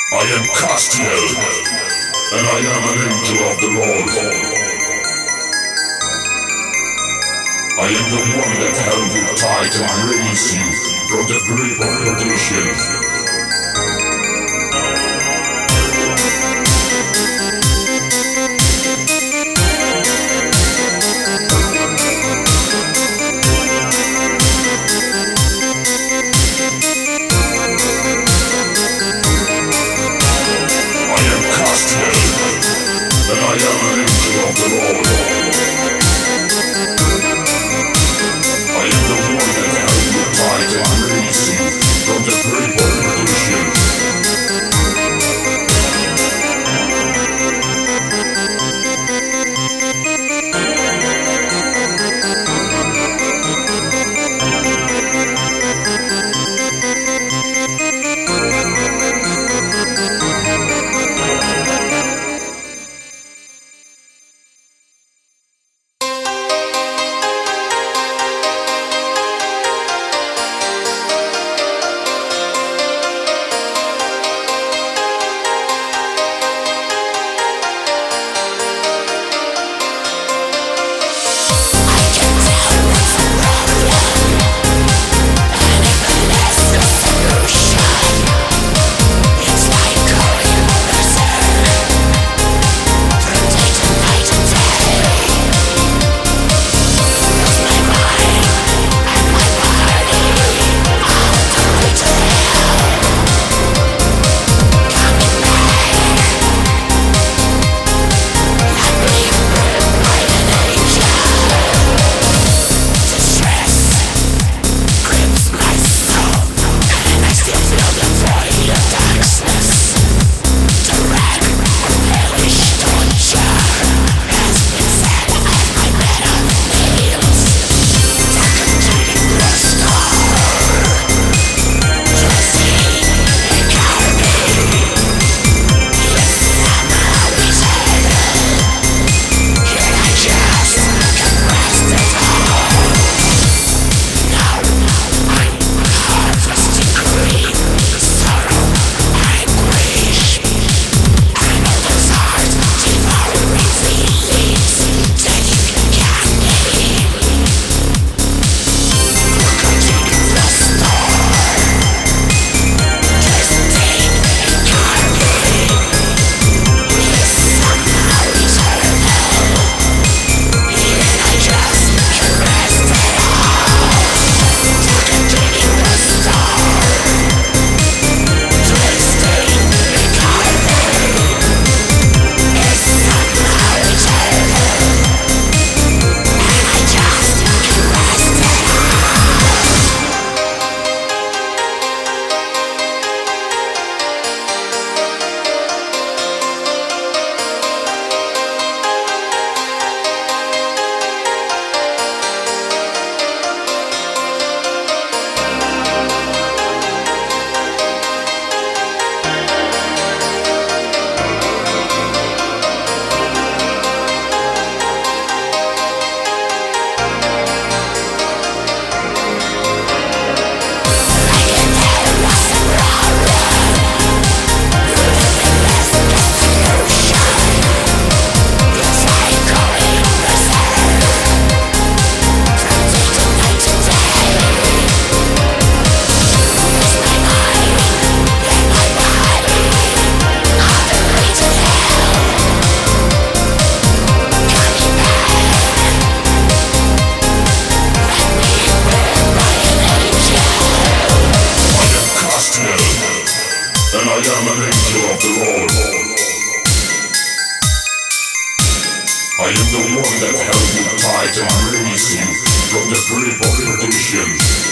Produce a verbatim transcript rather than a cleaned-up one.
I am Castiel, and I am an angel of the Lord. I am the one that held you tight and raised you from the grip of perdition. And I am an angel of the Lord. I am the one that held you tight and raised you from the grip of perdition. And I am an angel of the Lord. I am the one that held you tight and raised you from the grip of perdition.